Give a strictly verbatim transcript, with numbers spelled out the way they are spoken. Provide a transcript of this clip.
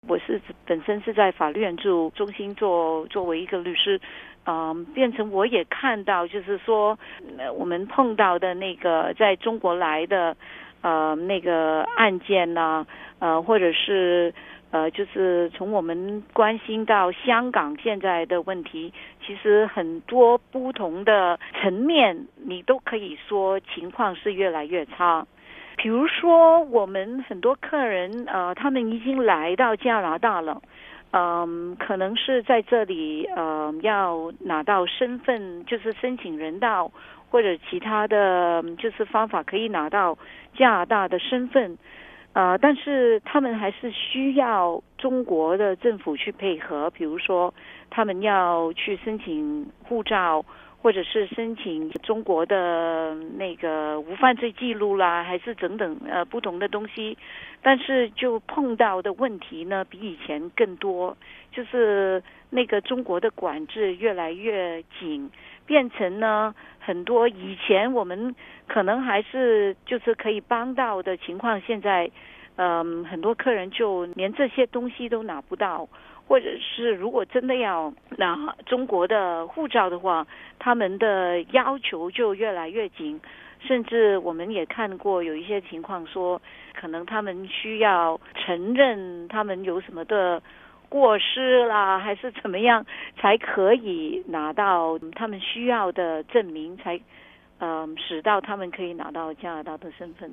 我是本身是在法律援助中心做作为一个律师，嗯，变成我也看到，就是说，呃我们碰到的那个在中国来的，呃，那个案件呢、呃，或者是呃，就是从我们关心到香港现在的问题，其实很多不同的层面，你都可以说情况是越来越差。比如说，我们很多客人，呃，他们已经来到加拿大了，嗯，可能是在这里，呃，要拿到身份，就是申请人道或者其他的，就是方法可以拿到加拿大的身份，呃，但是他们还是需要中国的政府去配合，比如说他们要去申请护照，或者是申请中国的那个无犯罪记录啦，还是等等呃不同的东西，但是就碰到的问题呢比以前更多，就是那个中国的管制越来越紧，变成呢很多以前我们可能还是就是可以帮到的情况，现在嗯很多客人就连这些东西都拿不到。或者是如果真的要拿中国的护照的话，他们的要求就越来越紧，甚至我们也看过有一些情况说，可能他们需要承认他们有什么的过失啦，还是怎么样，才可以拿到他们需要的证明，才嗯，使到他们可以拿到加拿大的身份。